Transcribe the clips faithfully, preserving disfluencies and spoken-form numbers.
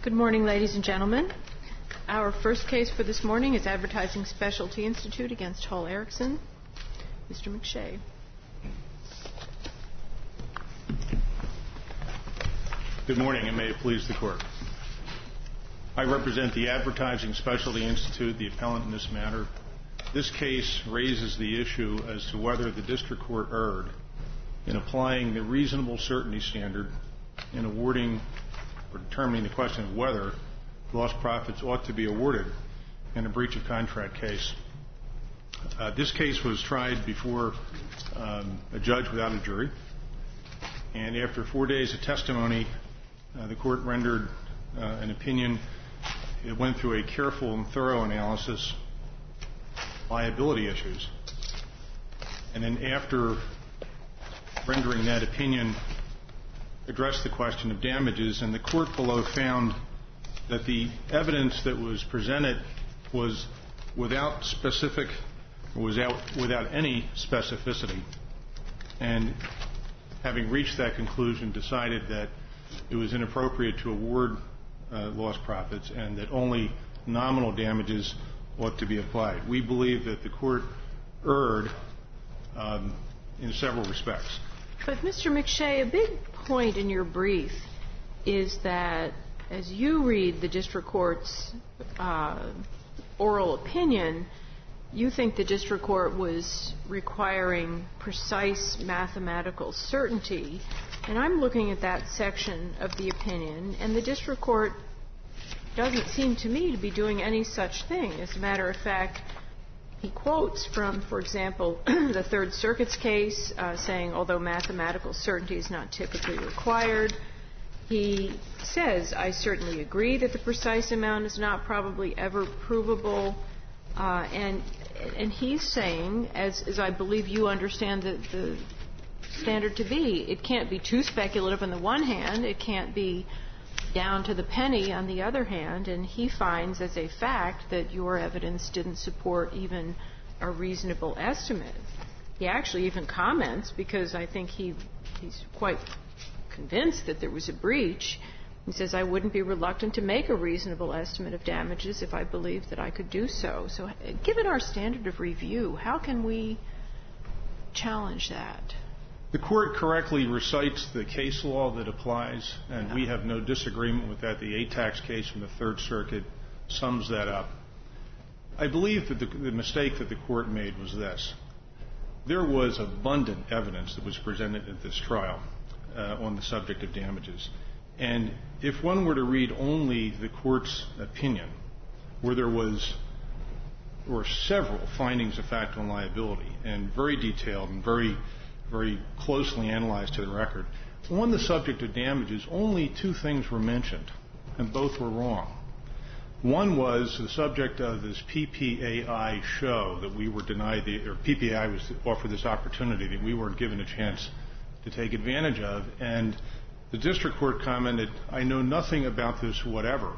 Good morning, ladies and gentlemen. Our first case for this morning is Advertising Specialty Institute against Hull Erickson. Mister McShay. Good morning, and may it please the Court. I represent the Advertising Specialty Institute, the appellant in this matter. This case raises the issue as to whether the district court erred in applying the reasonable certainty standard in awarding or determining the question of whether lost profits ought to be awarded in a breach of contract case. Uh, this case was tried before um, a judge without a jury, and after four days of testimony, uh, the court rendered uh, an opinion. It went through a careful and thorough analysis of liability issues, and then after rendering that opinion, addressed the question of damages, and the court below found that the evidence that was presented was without specific, or was out, without any specificity, and having reached that conclusion, decided that it was inappropriate to award uh, lost profits and that only nominal damages ought to be applied. We believe that the court erred um, in several respects. But, Mister McShay, a big point in your brief is that as you read the district court's uh, oral opinion, you think the district court was requiring precise mathematical certainty. And I'm looking at that section of the opinion, and the district court doesn't seem to me to be doing any such thing. As a matter of fact, he quotes from, for example, the Third Circuit's case, uh, saying, although mathematical certainty is not typically required, he says, I certainly agree that the precise amount is not probably ever provable. Uh, and and he's saying, as, as I believe you understand the, the standard to be, it can't be too speculative on the one hand, it can't be down to the penny on the other hand, and he finds as a fact that your evidence didn't support even a reasonable estimate. He actually even comments, because I think he he's quite convinced that there was a breach. He says, I wouldn't be reluctant to make a reasonable estimate of damages if I believed that I could do so. So given our standard of review, how can we challenge that? The court correctly recites the case law that applies, and we have no disagreement with that. The A TAX case from the Third Circuit sums that up. I believe that the, the mistake that the court made was this. There was abundant evidence that was presented at this trial uh, on the subject of damages. And if one were to read only the court's opinion, where there was or several findings of fact on liability, and very detailed and very very closely analyzed to the record. On the subject of damages, only two things were mentioned, and both were wrong. One was the subject of this P P A I show that we were denied, the, or P P A I was offered this opportunity that we weren't given a chance to take advantage of, and the district court commented, I know nothing about this whatever.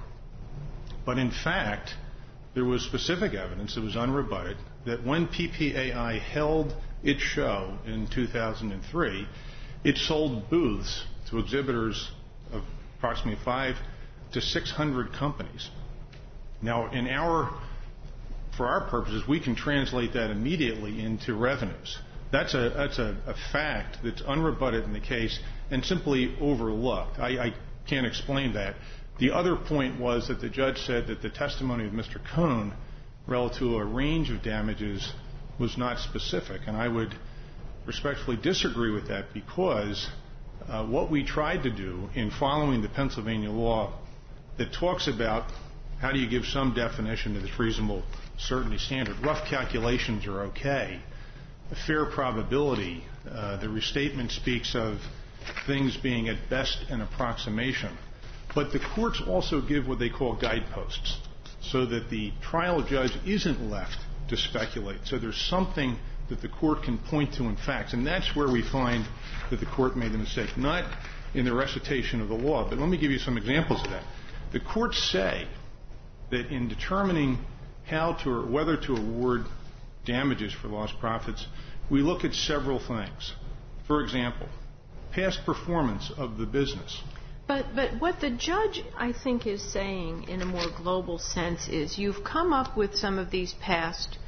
But in fact, there was specific evidence that was unrebutted that when P P A I held its show in two thousand three, it sold booths to exhibitors of approximately five to six hundred companies. Now, in our, for our purposes, we can translate that immediately into revenues. That's a that's a, a fact that's unrebutted in the case and simply overlooked. I, I can't explain that. The other point was that the judge said that the testimony of Mister Cohn relative to a range of damages was not specific, and I would respectfully disagree with that, because uh, what we tried to do in following the Pennsylvania law that talks about how do you give some definition to this reasonable certainty standard. Rough calculations are okay. A fair probability, uh, the restatement speaks of things being at best an approximation. But the courts also give what they call guideposts, so that the trial judge isn't left to speculate. So there's something that the court can point to in facts, and that's where we find that the court made the mistake, not in the recitation of the law. But let me give you some examples of that. The courts say that in determining how to or whether to award damages for lost profits, we look at several things. For example, past performance of the business. But but what the judge, I think, is saying in a more global sense is you've come up with some of these past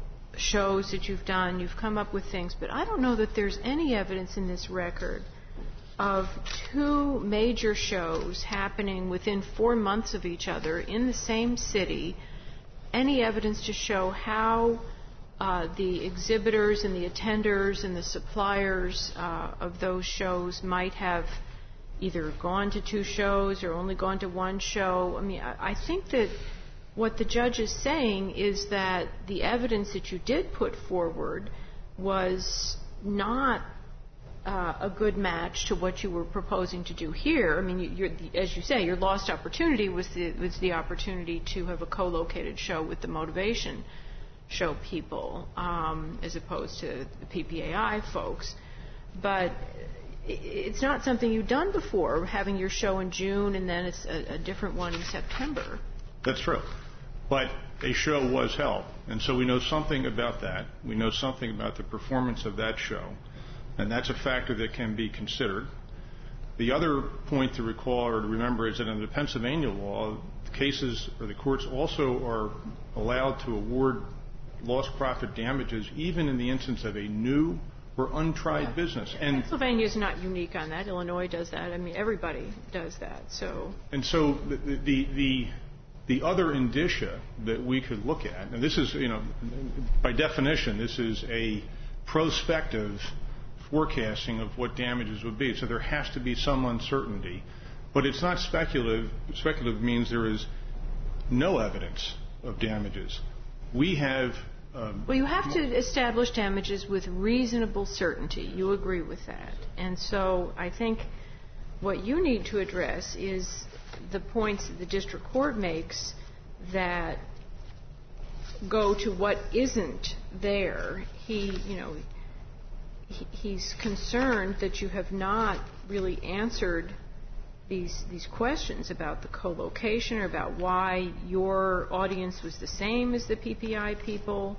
shows that you've done, you've come up with things, but I don't know that there's any evidence in this record of two major shows happening within four months of each other in the same city, any evidence to show how uh, the exhibitors and the attenders and the suppliers uh, of those shows might have either gone to two shows or only gone to one show. I mean, I, I think that what the judge is saying is that the evidence that you did put forward was not uh, a good match to what you were proposing to do here. I mean, you're, as you say, your lost opportunity was the, was the opportunity to have a co-located show with the motivation show people, um, as opposed to the P P A I folks. But it's not something you've done before, having your show in June and then it's a, a different one in September. That's true. But a show was held, and so we know something about that. We know something about the performance of that show, and that's a factor that can be considered. The other point to recall or to remember is that under the Pennsylvania law, the cases or the courts also are allowed to award lost profit damages even in the instance of a new or untried business. And Pennsylvania is not unique on that. Illinois does that. I mean, everybody does that. So. And so the the the, the other indicia that we could look at, and this is, you know, by definition, this is a prospective forecasting of what damages would be. So there has to be some uncertainty, but it's not speculative. Speculative means there is no evidence of damages. We have. Um, well, you have to establish damages with reasonable certainty. You agree with that. And so I think what you need to address is the points that the district court makes that go to what isn't there. He, you know, he, he's concerned that you have not really answered these these questions about the co-location or about why your audience was the same as the P P I people.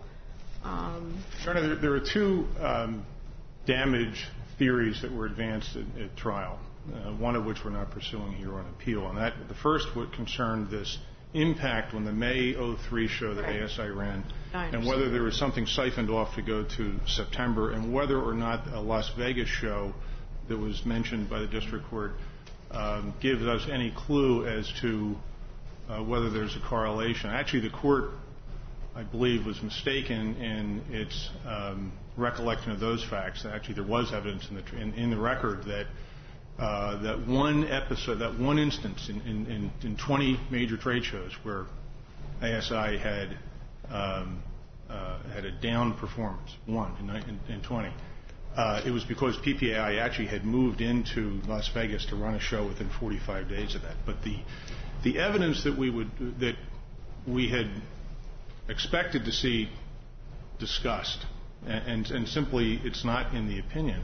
Um, Sure, there, there are two um, damage theories that were advanced at, at trial, uh, one of which we're not pursuing here on appeal. And that the first would concern this impact when the May oh three show that right. A S I ran, and whether there was something siphoned off to go to September, and whether or not a Las Vegas show that was mentioned by the district court Um, gives us any clue as to uh, whether there's a correlation. Actually, the court, I believe, was mistaken in its um, recollection of those facts. Actually, there was evidence in the in, in the record that uh, that one episode, that one instance in, in, in twenty major trade shows where A S I had um, uh, had a down performance, one in, in, in twenty. Uh, it was because P P A I actually had moved into Las Vegas to run a show within forty-five days of that. But the the evidence that we would that we had expected to see discussed, and, and, and simply it's not in the opinion,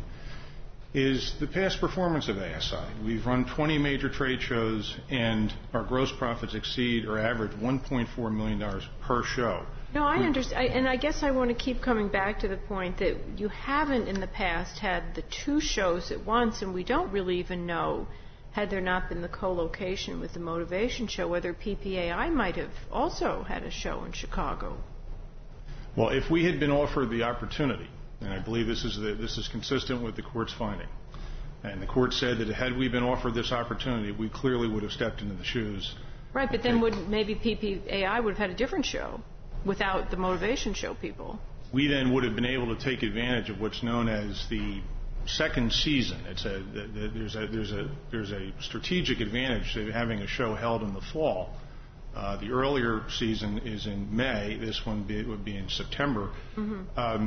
is the past performance of A S I. We've run twenty major trade shows, and our gross profits exceed or average one point four million dollars per show. No, I understand, I, and I guess I want to keep coming back to the point that you haven't in the past had the two shows at once, and we don't really even know, had there not been the co-location with the motivation show, whether P P A I might have also had a show in Chicago. Well, if we had been offered the opportunity, and I believe this is the, this is consistent with the court's finding, and the court said that had we been offered this opportunity, we clearly would have stepped into the shoes. Right, but then would maybe P P A I would have had a different show without the motivation show people. We then would have been able to take advantage of what's known as the second season. It's a there's a there's a there's a strategic advantage to having a show held in the fall. Uh, the earlier season is in May. This one be, would be in September. Mm-hmm. Um,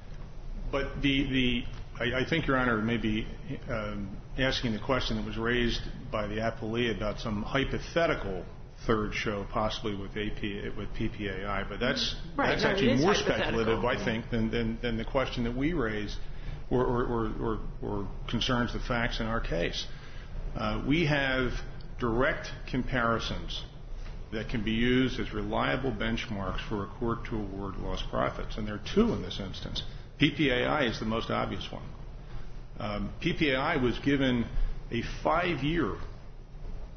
but the the I, I think Your Honor may be um, asking the question that was raised by the appellee about some hypothetical third show, possibly with A P, with P P A I, but that's right, that's no, actually more speculative, I think, than, than than the question that we raised, or or, or, or, or concerns the facts in our case. Uh, we have direct comparisons that can be used as reliable benchmarks for a court to award lost profits, and there are two in this instance. P P A I is the most obvious one. Um, P P A I was given a five-year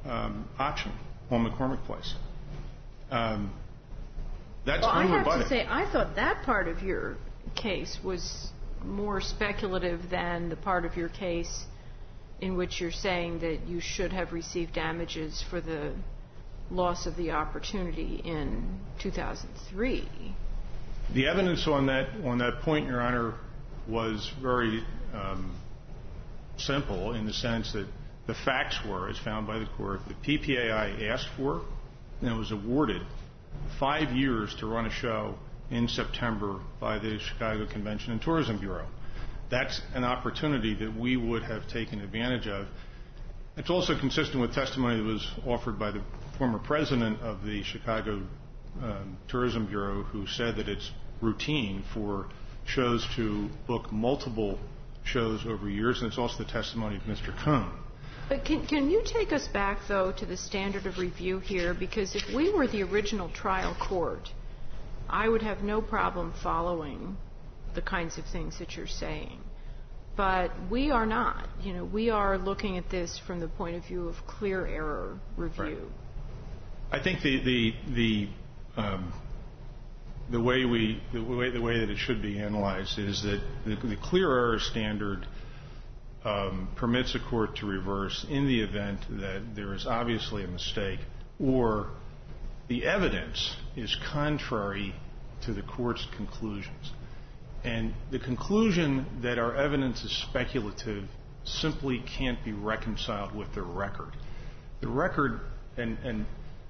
um, option on McCormick Place. Um, that's well, unrebutted. I have to say, I thought that part of your case was more speculative than the part of your case in which you're saying that you should have received damages for the loss of the opportunity in two thousand three. The evidence on that on that point, Your Honor, was very um, simple in the sense that the facts were, as found by the court, that P P A I asked for and was awarded five years to run a show in September by the Chicago Convention and Tourism Bureau. That's an opportunity that we would have taken advantage of. It's also consistent with testimony that was offered by the former president of the Chicago um, Tourism Bureau, who said that it's routine for shows to book multiple shows over years, and it's also the testimony of Mister Cohn. But can, can you take us back, though, to the standard of review here? Because if we were the original trial court, I would have no problem following the kinds of things that you're saying. But we are not. You know, we are looking at this from the point of view of clear error review. Right. I think the the the um, the way we the way the way that it should be analyzed is that the, the clear error standard um, permits a court to reverse in the event that there is obviously a mistake or the evidence is contrary to the court's conclusions. And the conclusion that our evidence is speculative simply can't be reconciled with the record. The record, and, and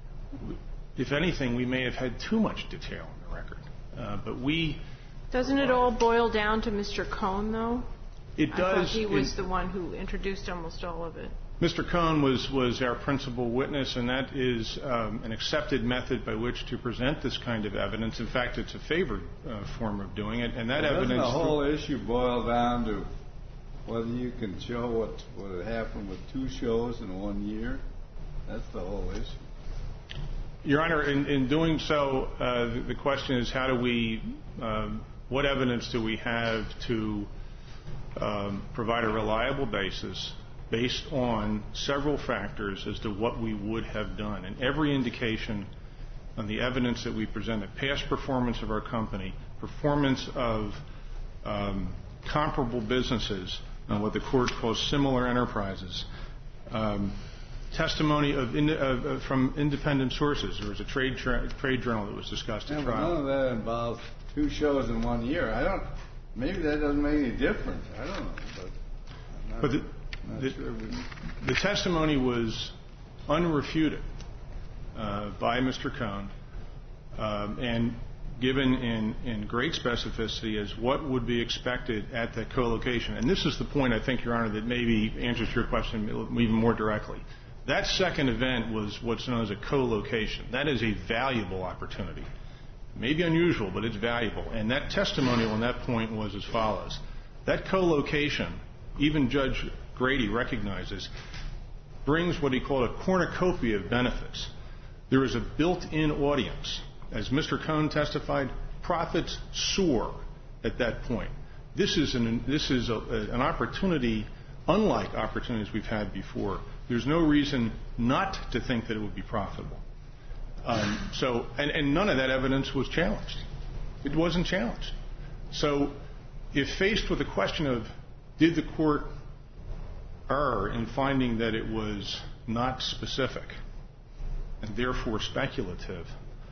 if anything, we may have had too much detail in the record. Uh, but we... Doesn't it all boil down to Mister Cohn, though? It does. I thought he was the one who introduced almost all of it. Mister Cohn was, was our principal witness, and that is um, an accepted method by which to present this kind of evidence. In fact, it's a favored uh, form of doing it, and that well, evidence... Doesn't the whole issue boil down to whether you can show what, what had happened with two shows in one year? That's the whole issue. Your Honor, in, in doing so, uh, the, the question is how do we, um, what evidence do we have to um, provide a reliable basis based on several factors as to what we would have done. And every indication on the evidence that we presented, past performance of our company, performance of um, comparable businesses, uh, what the court calls similar enterprises, um, testimony of in, uh, from independent sources. There was a trade tra- trade journal that was discussed at yeah, trial. But none of that involves two shows in one year. I don't. Maybe that doesn't make any difference. I don't know. But, I'm not, but the, not the, sure we... the testimony was unrefuted uh, by Mister Cohn um, and given in, in great specificity as what would be expected at that co-location. And this is the point, I think, Your Honor, that maybe answers your question even more directly. That second event was what's known as a co-location. That is a valuable opportunity. Maybe unusual, but it's valuable. And that testimony on that point was as follows. That co-location, even Judge Grady recognizes, brings what he called a cornucopia of benefits. There is a built-in audience. As Mister Cohn testified, profits soar at that point. This is an, this is a, an opportunity unlike opportunities we've had before. There's no reason not to think that it would be profitable. Um, so, and, and none of that evidence was challenged. It wasn't challenged. So, if faced with the question of did the court err in finding that it was not specific and therefore speculative,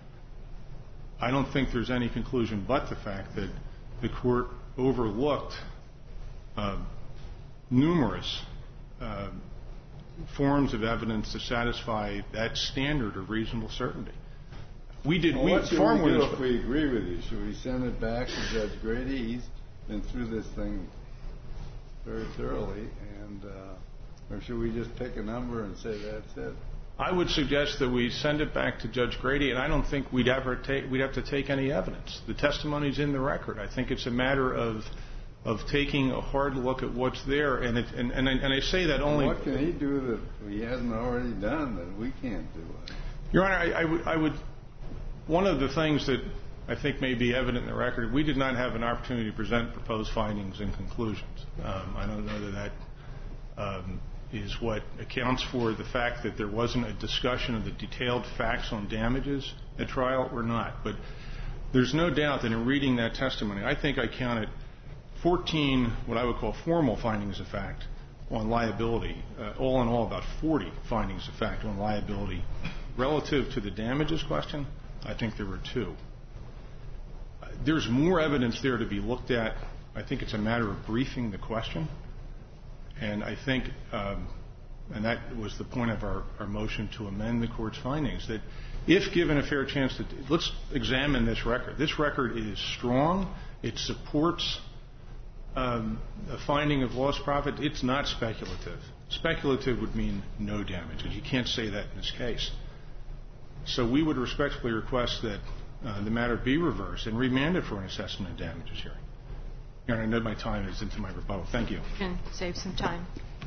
I don't think there's any conclusion but the fact that the court overlooked uh, numerous uh, forms of evidence to satisfy that standard of reasonable certainty. We did well, we, what should far we more do than if we agree with you? Should we send it back to Judge Grady? He's been through this thing very thoroughly, and uh, or should we just pick a number and say that's it? I would suggest that we send it back to Judge Grady, and I don't think we'd ever take we'd have to take any evidence. The testimony's in the record. I think it's a matter of of taking a hard look at what's there, and it, and, and, I, and I say that only. Well, what can he do that he hasn't already done that we can't do? Your Honor, I, I, would, I would. One of the things that I think may be evident in the record, we did not have an opportunity to present proposed findings and conclusions. Um, I don't know that that um, is what accounts for the fact that there wasn't a discussion of the detailed facts on damages at trial or not. But there's no doubt that in reading that testimony, I think I counted fourteen what I would call formal findings of fact on liability, uh, all in all about forty findings of fact on liability. Relative to the damages question, I think there were two. Uh, there's more evidence there to be looked at. I think it's a matter of briefing the question. And I think, um, and that was the point of our, our motion to amend the court's findings, that if given a fair chance to, let's examine this record. This record is strong. It supports um, a finding of lost profit. It's not speculative. Speculative would mean no damages. You can't say that in this case. So we would respectfully request that uh, the matter be reversed and remanded for an assessment of damages hearing. Your Honor, I know my time is into my rebuttal. Thank you. You can save some time.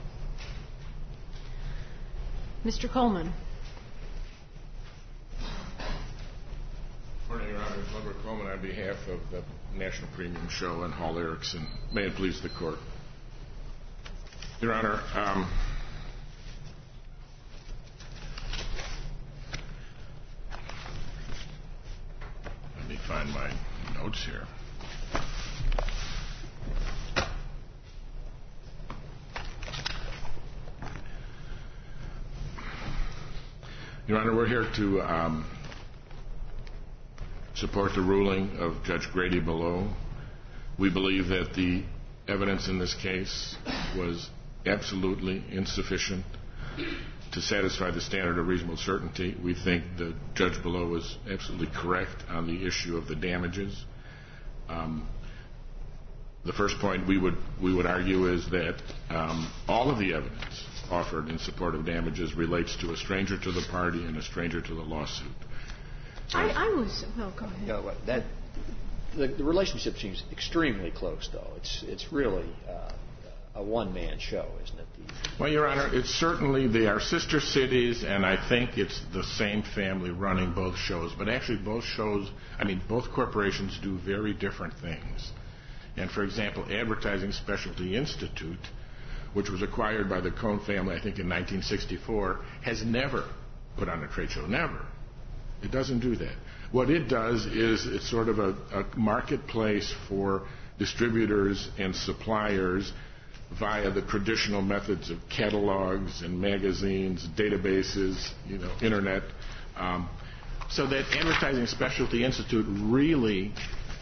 Mister Coleman. Good morning, Your Honor. Edward Coleman on behalf of the National Premium Show and Hall Erickson. May it please the Court. Your Honor, um, let me find my notes here. Your Honor, we're here to um, support the ruling of Judge Grady below. We believe that the evidence in this case was absolutely insufficient to satisfy the standard of reasonable certainty. We think the judge below was absolutely correct on the issue of the damages. Um, the first point we would we would argue is that um, all of the evidence offered in support of damages relates to a stranger to the party and a stranger to the lawsuit. I, I was. Well, go ahead. No, that the, the relationship seems extremely close, though. It's it's really uh, a one-man show, isn't it? The, well, Your Honor, it's certainly they are sister cities, and I think it's the same family running both shows. But actually, both shows, I mean, both corporations do very different things. And for example, Advertising Specialty Institute, which was acquired by the Cohn family, I think, in nineteen sixty-four, has never put on a trade show. Never. It doesn't do that. What it does is it's sort of a, a marketplace for distributors and suppliers via the traditional methods of catalogs and magazines, databases, you know, internet. Um, so that Advertising Specialty Institute really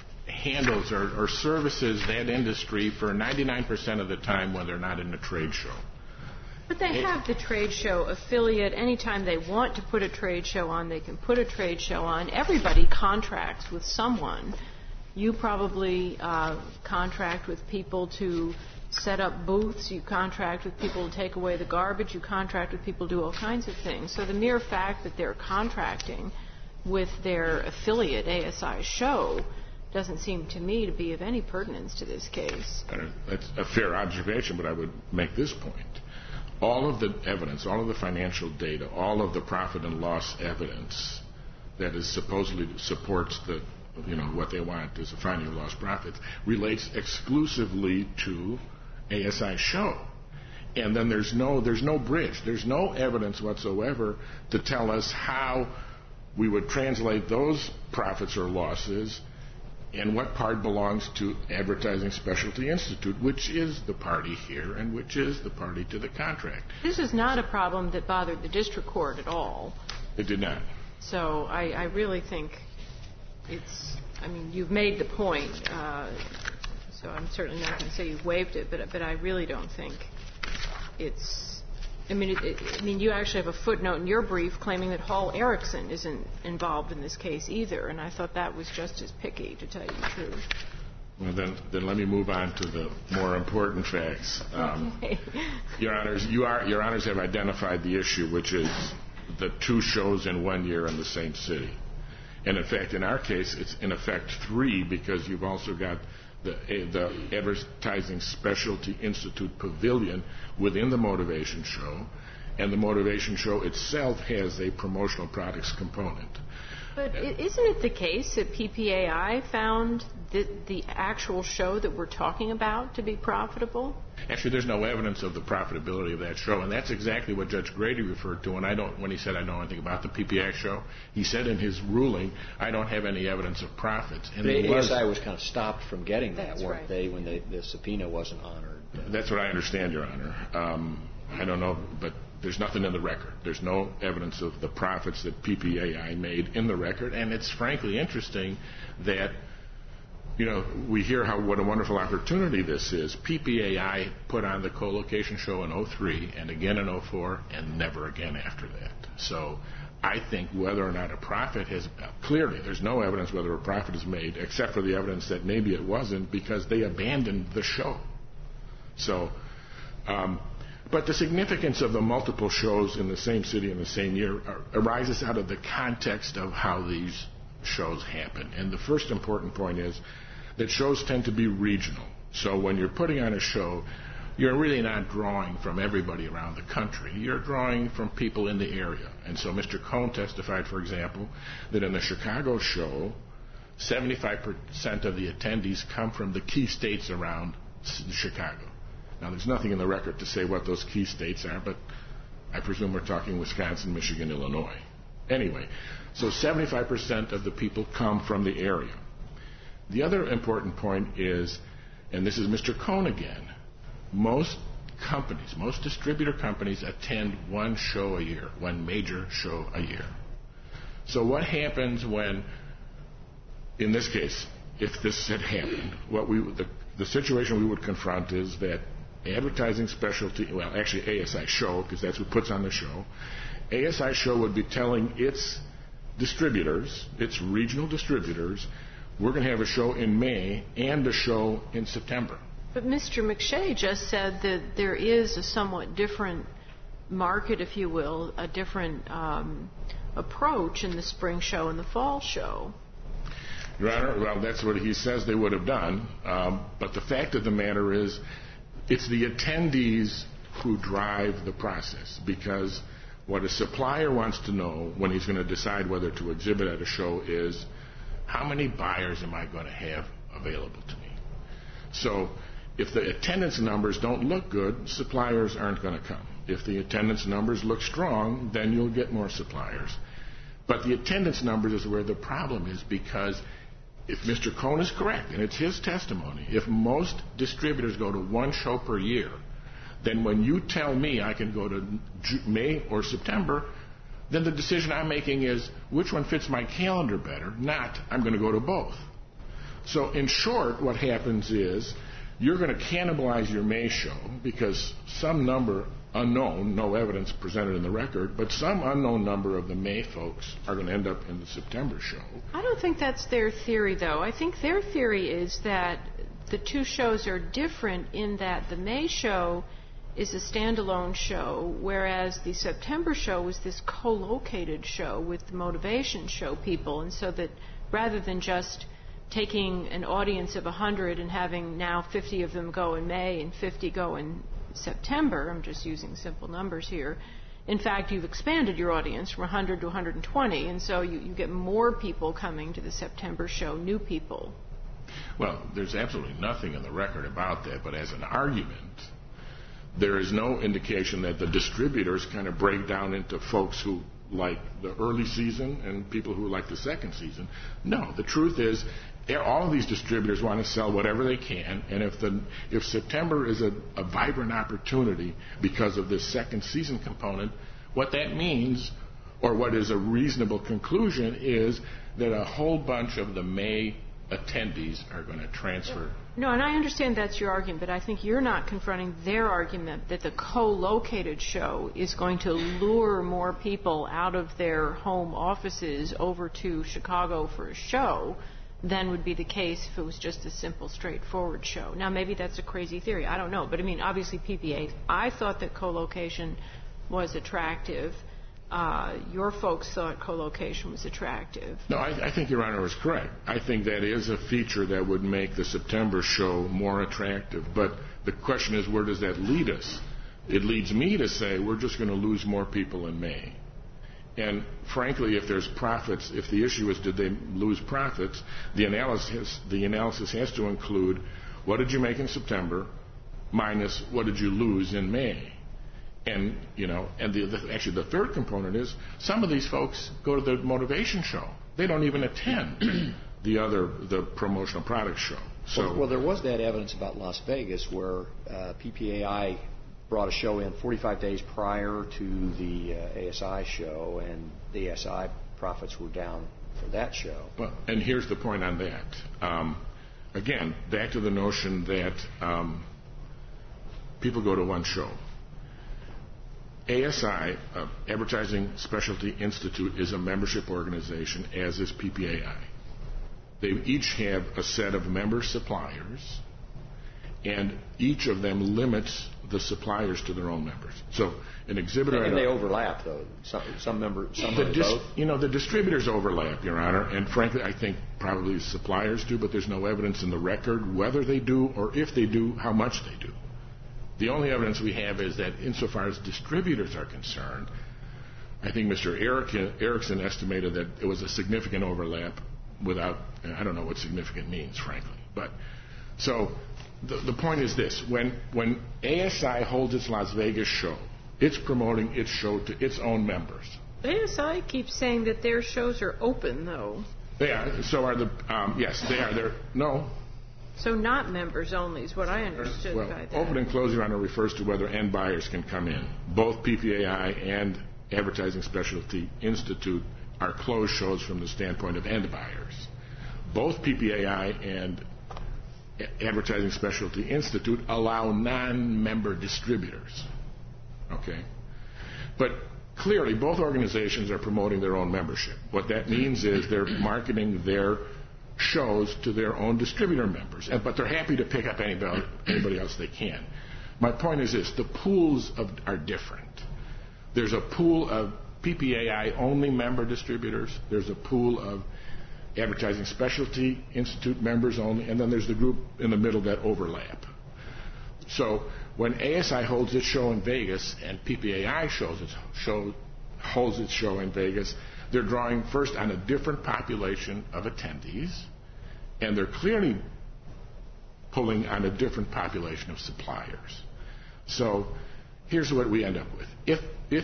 handles or, or services that industry for ninety-nine percent of the time when they're not in a trade show. But they have the trade show affiliate. Anytime they want to put a trade show on, they can put a trade show on. Everybody contracts with someone. You probably uh, contract with people to set up booths. You contract with people to take away the garbage. You contract with people to do all kinds of things. So the mere fact that they're contracting with their affiliate, A S I Show, doesn't seem to me to be of any pertinence to this case. Uh, that's a fair observation, but I would make this point. All of the evidence, all of the financial data, all of the profit and loss evidence that is supposedly supports the, you know, what they want is a finding of lost profits, relates exclusively to A S I Show. And then there's no there's no bridge. There's no evidence whatsoever to tell us how we would translate those profits or losses and what part belongs to Advertising Specialty Institute, which is the party here and which is the party to the contract. This is not a problem that bothered the district court at all. It did not. So I, I really think it's, I mean, you've made the point, uh, so I'm certainly not going to say you've waived it, but, but I really don't think it's, I mean, it, it, I mean, you actually have a footnote in your brief claiming that Hall Erickson isn't involved in this case either, and I thought that was just as picky, to tell you the truth. Well, then, then let me move on to the more important facts. Um, okay. Your Honors, you are, Your Honors have identified the issue, which is the two shows in one year in the same city. And in fact, in our case, it's in effect three, because you've also got the, the Advertising Specialty Institute Pavilion within the Motivation Show, and the Motivation Show itself has a promotional products component. But isn't it the case that P P A I found the, the actual show that we're talking about to be profitable? Actually, there's no evidence of the profitability of that show, and that's exactly what Judge Grady referred to when I don't when he said I know anything about the P P A I show. He said in his ruling, I don't have any evidence of profits. And the A S I was, was kind of stopped from getting that, That's weren't right. they, when they, the subpoena wasn't honored? That's what I understand, Your Honor. Um, I don't know, but there's nothing in the record. There's no evidence of the profits that P P A I made in the record, and it's frankly interesting that, you know, we hear how what a wonderful opportunity this is. P P A I put on the co-location show in oh three and again in oh four and never again after that. So I think whether or not a profit has, clearly there's no evidence whether a profit is made except for the evidence that maybe it wasn't because they abandoned the show. So, um, but the significance of the multiple shows in the same city in the same year arises out of the context of how these shows happen. And the first important point is that shows tend to be regional. So when you're putting on a show, you're really not drawing from everybody around the country. You're drawing from people in the area. And so Mister Cohn testified, for example, that in the Chicago show, seventy-five percent of the attendees come from the key states around Chicago. Now, there's nothing in the record to say what those key states are, but I presume we're talking Wisconsin, Michigan, Illinois. Anyway, so seventy-five percent of the people come from the area. The other important point is, and this is Mister Cohn again, most companies, most distributor companies attend one show a year, one major show a year. So what happens when, in this case, if this had happened, what we the, the situation we would confront is that advertising specialty, well, actually A S I show, because that's what puts on the show, A S I show would be telling its distributors, its regional distributors, we're going to have a show in May and a show in September. But Mister McShay just said that there is a somewhat different market, if you will, a different um, approach in the spring show and the fall show. Your Honor, well, that's what he says they would have done. Um, but the fact of the matter is, it's the attendees who drive the process, because what a supplier wants to know when he's going to decide whether to exhibit at a show is, how many buyers am I going to have available to me? So if the attendance numbers don't look good, suppliers aren't going to come. If the attendance numbers look strong, then you'll get more suppliers. But the attendance numbers is where the problem is, because if Mister Cohn is correct, and it's his testimony, if most distributors go to one show per year, then when you tell me I can go to May or September, then the decision I'm making is which one fits my calendar better, not I'm going to go to both. So in short, what happens is you're going to cannibalize your May show because some number unknown, no evidence presented in the record, but some unknown number of the May folks are going to end up in the September show. I don't think that's their theory, though. I think their theory is that the two shows are different in that the May show is a standalone show, whereas the September show was this co-located show with the motivation show people, and so that rather than just taking an audience of one hundred and having now fifty of them go in May and fifty go in September, I'm just using simple numbers here, in fact, you've expanded your audience from one hundred to one hundred twenty, and so you, you get more people coming to the September show, new people. Well, there's absolutely nothing in the record about that, but as an argument, there is no indication that the distributors kind of break down into folks who like the early season and people who like the second season. No, the truth is all of these distributors want to sell whatever they can, and if the if September is a, a vibrant opportunity because of this second season component, what that means, or what is a reasonable conclusion, is that a whole bunch of the May attendees are going to transfer. No, and I understand that's your argument, but I think you're not confronting their argument that the co-located show is going to lure more people out of their home offices over to Chicago for a show than would be the case if it was just a simple, straightforward show. Now, maybe that's a crazy theory. I don't know. But, I mean, obviously P P A, I thought that co-location was attractive. Uh, your folks thought co-location was attractive. No, I, I think Your Honor is correct. I think that is a feature that would make the September show more attractive. But the question is, where does that lead us? It leads me to say we're just going to lose more people in May. And frankly, if there's profits, if the issue is did they lose profits, the analysis the analysis has to include what did you make in September minus what did you lose in May. And you know, and the, the, actually the third component is some of these folks go to the motivation show. They don't even attend the other the promotional product show. So well, well, there was that evidence about Las Vegas where uh, P P A I brought a show in forty-five days prior to the uh, A S I show, and the A S I profits were down for that show. Well, and here's the point on that. Um, again, back to the notion that um, people go to one show. A S I, uh, Advertising Specialty Institute, is a membership organization, as is P P A I. They each have a set of member suppliers, and each of them limits the suppliers to their own members. So an exhibitor... And they overlap, though. Some, some members, some the of dis- both. You know, the distributors overlap, Your Honor, and frankly, I think probably the suppliers do, but there's no evidence in the record whether they do, or if they do, how much they do. The only evidence we have is that insofar as distributors are concerned, I think Mister Erickson estimated that it was a significant overlap without, I don't know what significant means, frankly. But so the, the point is this. When, when A S I holds its Las Vegas show, it's promoting its show to its own members. A S I keeps saying that their shows are open, though. They are. So are the, um, yes, they are. They're, no. So not members only is what I understood Well, by that. open and close, Your Honor, refers to whether end buyers can come in. Both P P A I and Advertising Specialty Institute are closed shows from the standpoint of end buyers. Both P P A I and Advertising Specialty Institute allow non-member distributors. Okay? But clearly, both organizations are promoting their own membership. What that means is they're marketing their shows to their own distributor members, but they're happy to pick up anybody, anybody else they can. My point is this, the pools of, are different. There's a pool of P P A I only member distributors, there's a pool of Advertising Specialty Institute members only, and then there's the group in the middle that overlap. So when A S I holds its show in Vegas and P P A I shows its show, holds its show in Vegas, they're drawing first on a different population of attendees, and they're clearly pulling on a different population of suppliers. So here's what we end up with. If if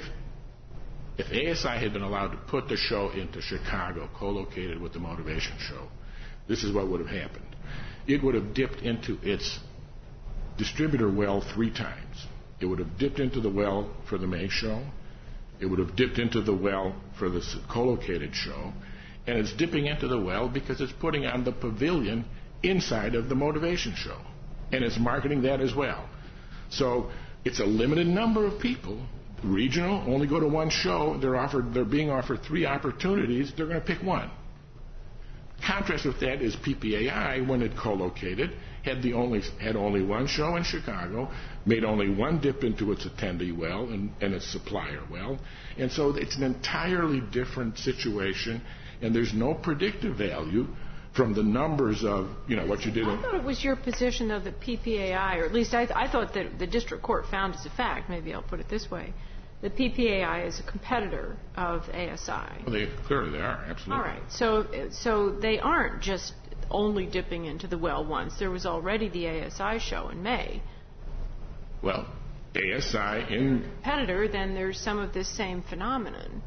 if A S I had been allowed to put the show into Chicago, co-located with the Motivation Show, this is what would have happened. It would have dipped into its distributor well three times. It would have dipped into the well for the May show. It would have dipped into the well for the co-located show, and it's dipping into the well because it's putting on the pavilion inside of the Motivation Show, and it's marketing that as well. So it's a limited number of people. Regional only go to one show. They're offered. They're being offered three opportunities. They're going to pick one. Contrast with that is P P A I, when it co-located, had the only had only one show in Chicago, made only one dip into its attendee well and, and its supplier well, and so it's an entirely different situation, and there's no predictive value from the numbers of, you know, what you did. I thought it was your position, though, that P P A I, or at least I, I thought that the district court found as a fact, maybe I'll put it this way, that P P A I is a competitor of A S I. Well, they, clearly they are, absolutely. All right. So, so they aren't just only dipping into the well once. There was already the A S I show in May. Well, A S I in... competitor, then there's some of this same phenomenon.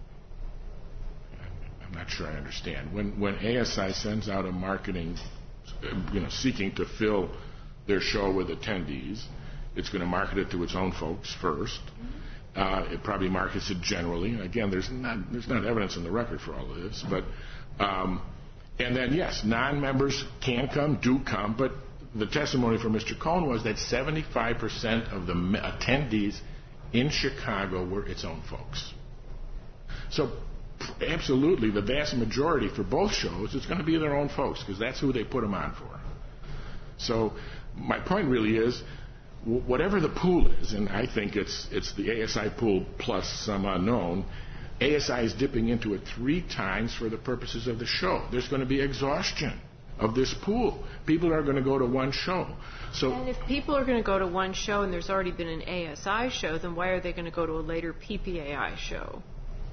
I'm not sure I understand. When when A S I sends out a marketing, you know, seeking to fill their show with attendees, it's going to market it to its own folks first. Uh, it probably markets it generally. Again, there's not there's not evidence in the record for all of this, but um, and then yes, non-members can come, do come, but the testimony from Mister Cohn was that seventy-five percent of the attendees in Chicago were its own folks. So absolutely, the vast majority for both shows, it's going to be their own folks because that's who they put them on for. So my point really is, whatever the pool is, and I think it's it's the A S I pool plus some unknown, A S I is dipping into it three times for the purposes of the show. There's going to be exhaustion of this pool. People are going to go to one show. So, and if people are going to go to one show and there's already been an A S I show, then why are they going to go to a later P P A I show?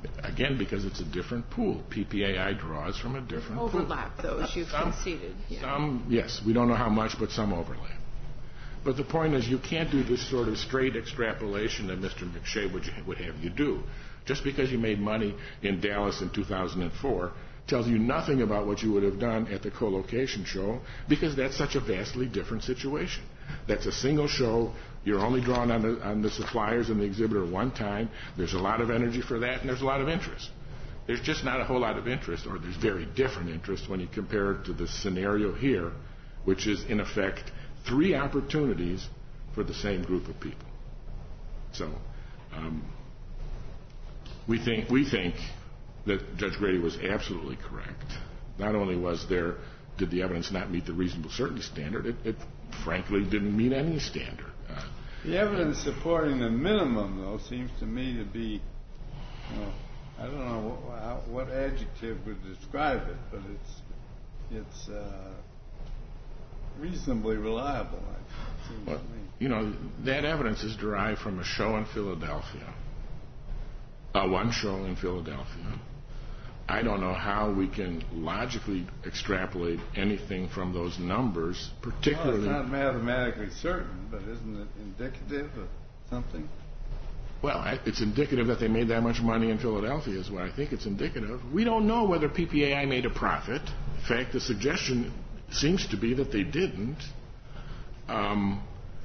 Again, because it's a different pool. P P A I draws from a different pool. Overlap, though, as you've some, conceded. Yeah. Some, yes. We don't know how much, but some overlap. But the point is, you can't do this sort of straight extrapolation that Mister McShay would, would have you do. Just because you made money in Dallas in two thousand four tells you nothing about what you would have done at the co-location show, because that's such a vastly different situation. That's a single show. You're only drawing on the, on the suppliers and the exhibitor one time. There's a lot of energy for that, and there's a lot of interest. There's just not a whole lot of interest, or there's very different interest when you compare it to the scenario here, which is, in effect, three opportunities for the same group of people. So um, we think we think that Judge Grady was absolutely correct. Not only was there, did the evidence not meet the reasonable certainty standard, it, it frankly didn't meet any standard. Uh, the evidence supporting the minimum, though, seems to me to be, you know, I don't know what, what adjective would describe it, but it's it's uh, reasonably reliable, I think, it seems well, to me. You know, that evidence is derived from a show in Philadelphia, uh, one show in Philadelphia. I don't know how we can logically extrapolate anything from those numbers, particularly... Well, it's not mathematically certain, but isn't it indicative of something? Well, it's indicative that they made that much money in Philadelphia is what I think it's indicative. We don't know whether P P A I made a profit. In fact, the suggestion seems to be that they didn't. Um,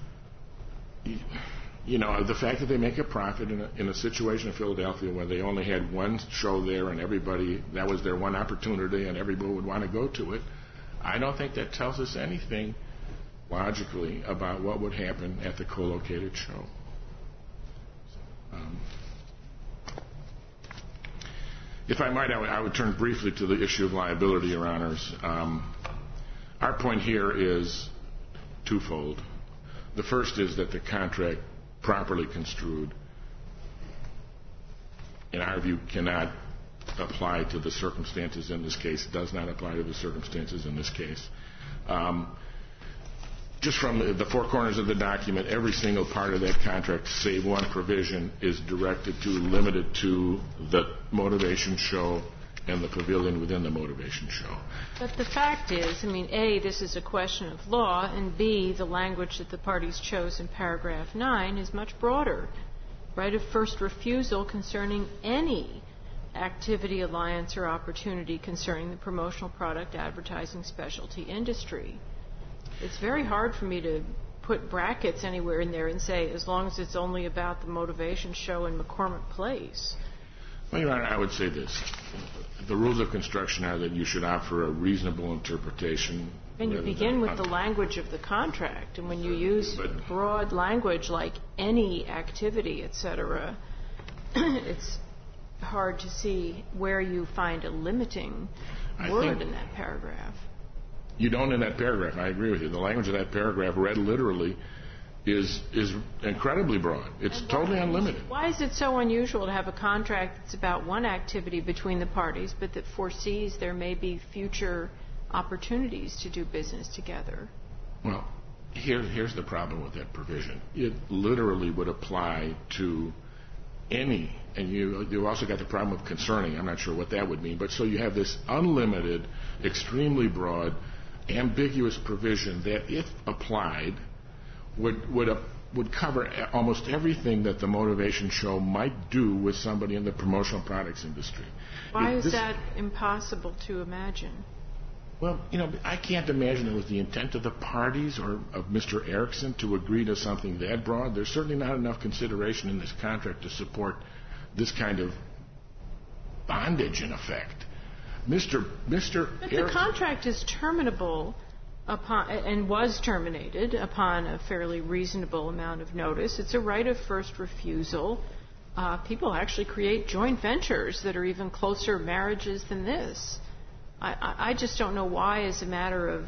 you know, the fact that they make a profit in a, in a situation in Philadelphia where they only had one show there and everybody, that was their one opportunity and everybody would want to go to it, I don't think that tells us anything logically about what would happen at the co-located show. Um, if I might, I would, I would turn briefly to the issue of liability, Your Honors. Um, our point here is twofold. The first is that the contract, properly construed, in our view, cannot apply to the circumstances in this case. It does not apply to the circumstances in this case. Um, just from the, the four corners of the document, every single part of that contract, save one provision, is directed to, limited to the motivation show and the pavilion within the motivation show. But the fact is, I mean, A, this is a question of law, and B, the language that the parties chose in paragraph nine is much broader. Right of first refusal concerning any activity, alliance, or opportunity concerning the promotional product, advertising, specialty industry. It's very hard for me to put brackets anywhere in there and say, as long as it's only about the motivation show in McCormick Place. Well, Your Honor, I would say this. The rules of construction are that you should offer a reasonable interpretation. And you begin with the language of the contract. And when you use broad language like any activity, et cetera, it's hard to see where you find a limiting word in that paragraph. You don't in that paragraph. I agree with you. The language of that paragraph, read literally, is is incredibly broad. It's totally unlimited. Why is it so unusual to have a contract that's about one activity between the parties, but that foresees there may be future opportunities to do business together? Well, here, here's the problem with that provision. It literally would apply to any, and you, you also got the problem of concerning. I'm not sure what that would mean. But so you have this unlimited, extremely broad, ambiguous provision that, if applied, would would uh, would cover almost everything that the motivation show might do with somebody in the promotional products industry. Why it, is this, that impossible to imagine? Well, you know, I can't imagine it was the intent of the parties or of Mister Erickson to agree to something that broad. There's certainly not enough consideration in this contract to support this kind of bondage, in effect. Mister Mister But Erickson, the contract is terminable upon, and was terminated upon a fairly reasonable amount of notice. It's a right of first refusal. Uh, people actually create joint ventures that are even closer marriages than this. I, I, I just don't know why, as a matter of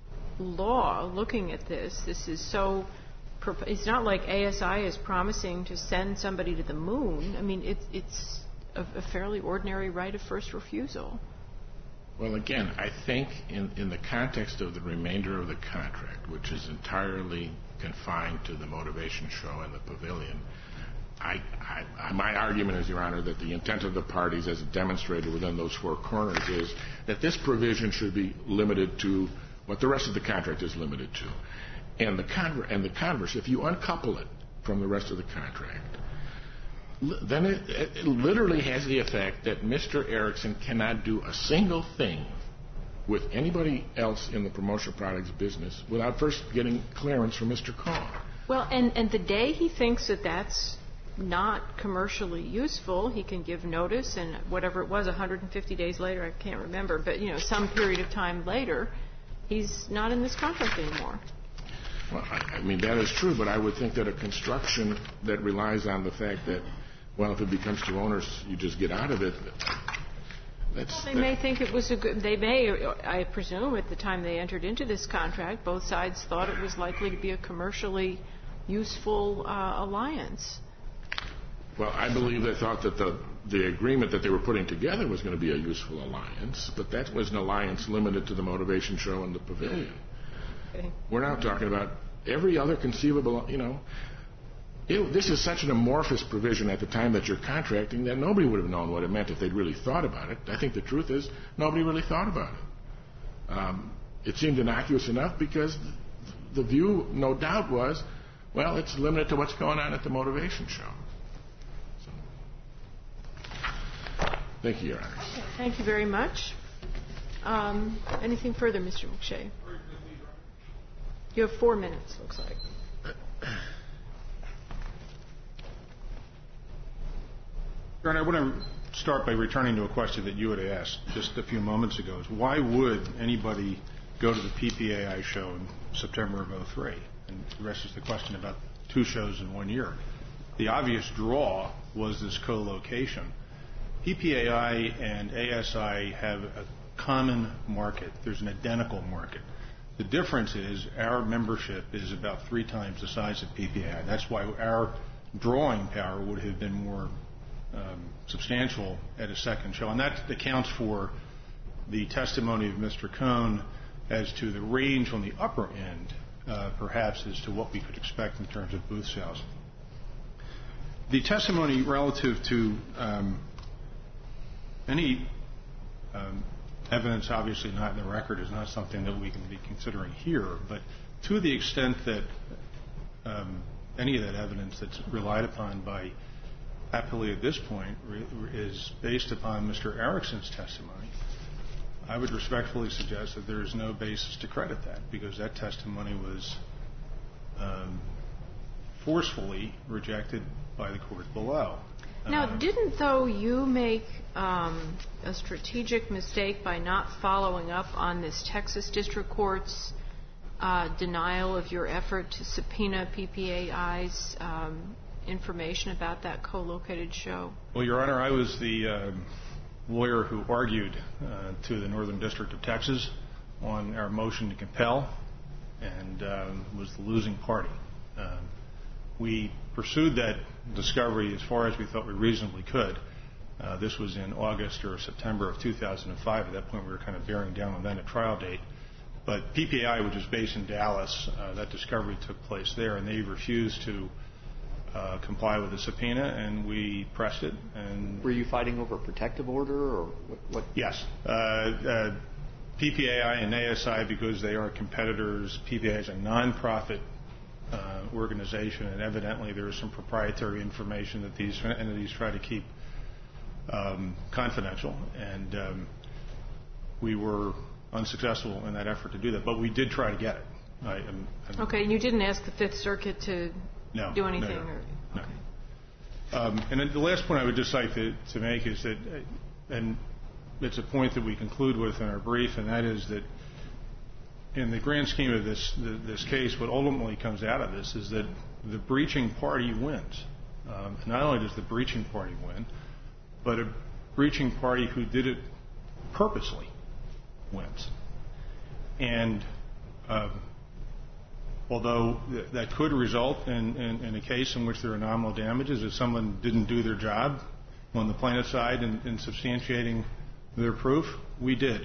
law, looking at this, this is so... It's not like A S I is promising to send somebody to the moon. I mean, it, it's a, a fairly ordinary right of first refusal. Well, again, I think in, in the context of the remainder of the contract, which is entirely confined to the motivation show and the pavilion, I, I, my argument is, Your Honor, that the intent of the parties, as demonstrated within those four corners, is that this provision should be limited to what the rest of the contract is limited to. And the, conver- and the converse, if you uncouple it from the rest of the contract, li- then it, it literally has the effect that Mister Erickson cannot do a single thing with anybody else in the promotional products business without first getting clearance from Mister Cohn. Well, and, and the day he thinks that that's not commercially useful, he can give notice, and whatever it was, one hundred fifty days later, I can't remember, but, you know, some period of time later, he's not in this contract anymore. Well, I, I mean, that is true, but I would think that a construction that relies on the fact that, well, if it becomes to owners, you just get out of it, that's... Well, they that, may think it was a good... They may, I presume, at the time they entered into this contract, both sides thought it was likely to be a commercially useful uh, alliance. Well, I believe they thought that the, the agreement that they were putting together was going to be a useful alliance, but that was an alliance limited to the motivation show and the pavilion. Okay. We're now talking about every other conceivable, you know, it, this is such an amorphous provision at the time that you're contracting that nobody would have known what it meant if they'd really thought about it. I think the truth is nobody really thought about it. Um, it seemed innocuous enough because the view, no doubt, was, well, it's limited to what's going on at the motivation show. Thank you, Your Honor. Okay, thank you very much. Um, anything further, Mister McShay? You have four minutes, looks like. Your Honor, I want to start by returning to a question that you had asked just a few moments ago. Is why would anybody go to the P P A I show in September of oh three? And the rest is the question about two shows in one year. The obvious draw was this co-location. P P A I and A S I have a common market. There's an identical market. The difference is our membership is about three times the size of P P A I. That's why our drawing power would have been more um, substantial at a second show. And that accounts for the testimony of Mister Cohn as to the range on the upper end, uh, perhaps, as to what we could expect in terms of booth sales. The testimony relative to um, any um, evidence, obviously not in the record, is not something that we can be considering here. But to the extent that um, any of that evidence that's relied upon by appellee at this point re- is based upon Mister Erickson's testimony, I would respectfully suggest that there is no basis to credit that, because that testimony was um, forcefully rejected by the court below. Now, um, didn't, though, you make um, a strategic mistake by not following up on this Texas District Court's uh, denial of your effort to subpoena P P A I's um, information about that co-located show? Well, Your Honor, I was the um, lawyer who argued uh, to the Northern District of Texas on our motion to compel, and um, was the losing party. Um, we pursued that discovery as far as we thought we reasonably could. Uh, this was in August or September of two thousand five. At that point, we were kind of bearing down on then a trial date. But P P A I, which is based in Dallas, uh, that discovery took place there, and they refused to uh, comply with the subpoena, and we pressed it. And were you fighting over a protective order, or what? what? Yes. Uh, uh, P P A I and A S I, because they are competitors. P P A I is a nonprofit uh, organization, and evidently there is some proprietary information that these entities try to keep um, confidential, and um, we were unsuccessful in that effort to do that, but we did try to get it. I, I'm, I'm okay, and you didn't ask the Fifth Circuit to no, do anything? No, no, or, no. Okay. Um, and then the last point I would just like to, to make is that, and it's a point that we conclude with in our brief, and that is that in the grand scheme of this this case, what ultimately comes out of this is that the breaching party wins. Um, not only does the breaching party win, but a breaching party who did it purposely wins. And um, although th- that could result in, in, in a case in which there are nominal damages if someone didn't do their job on the plaintiff's side in, in substantiating their proof, we did.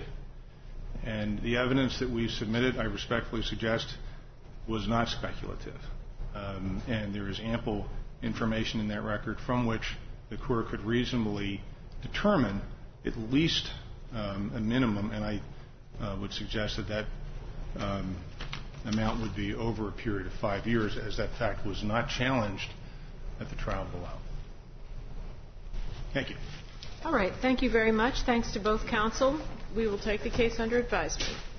And the evidence that we submitted, I respectfully suggest, was not speculative. Um, and there is ample information in that record from which the court could reasonably determine at least um, a minimum, and I uh, would suggest that that um, amount would be over a period of five years, as that fact was not challenged at the trial below. Thank you. All right. Thank you very much. Thanks to both counsel. We will take the case under advisement.